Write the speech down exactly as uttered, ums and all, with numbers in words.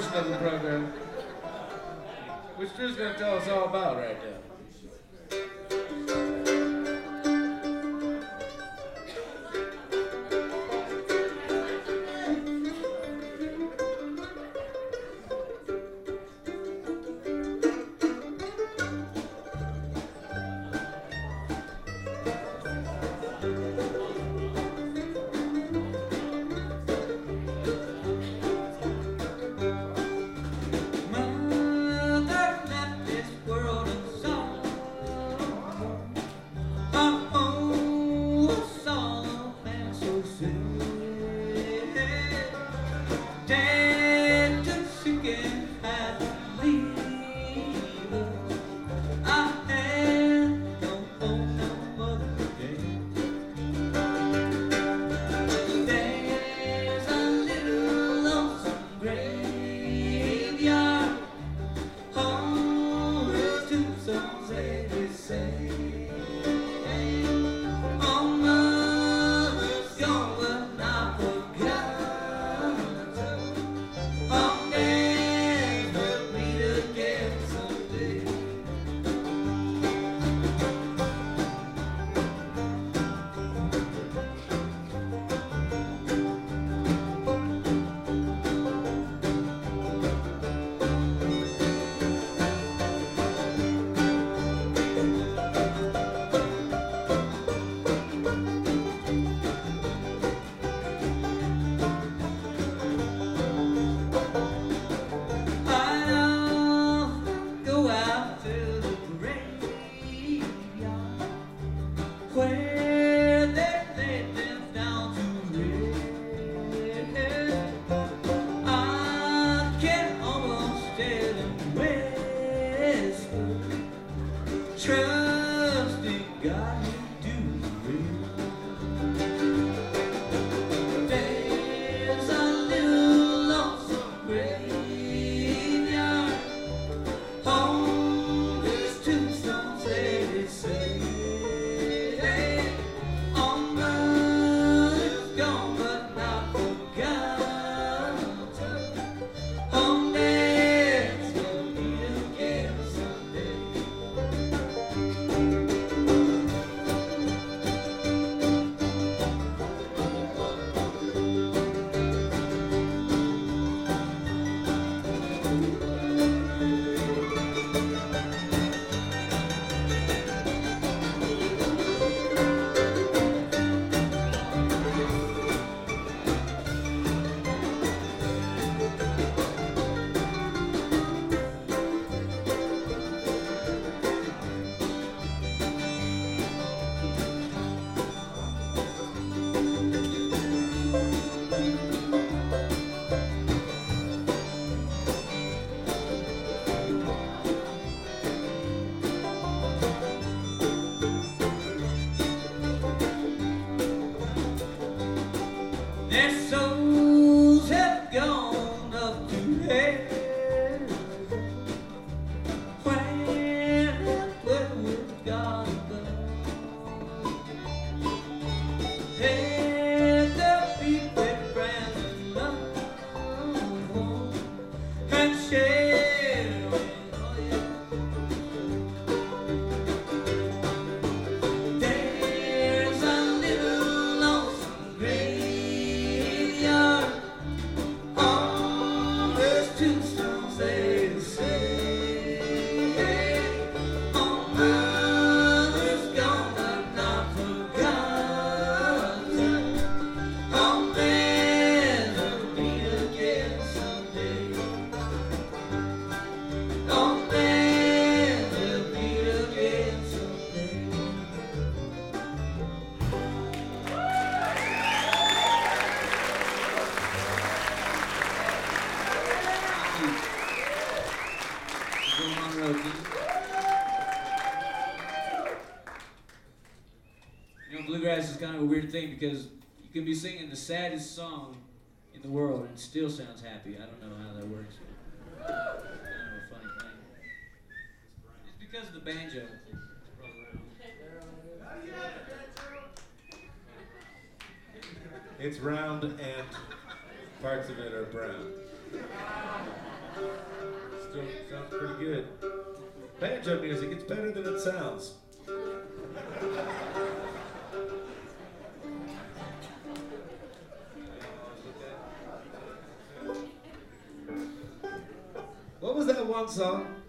portion of the program, which Drew's going to tell us all about right now. Bluegrass is kind of a weird thing because you can be singing the saddest song in the world and it still sounds happy. I don't know how that works. It's kind of a funny thing. It's because of the banjo. It's round and parts of it are brown. Still sounds pretty good. Banjo music, it's better than it sounds. What was that one song?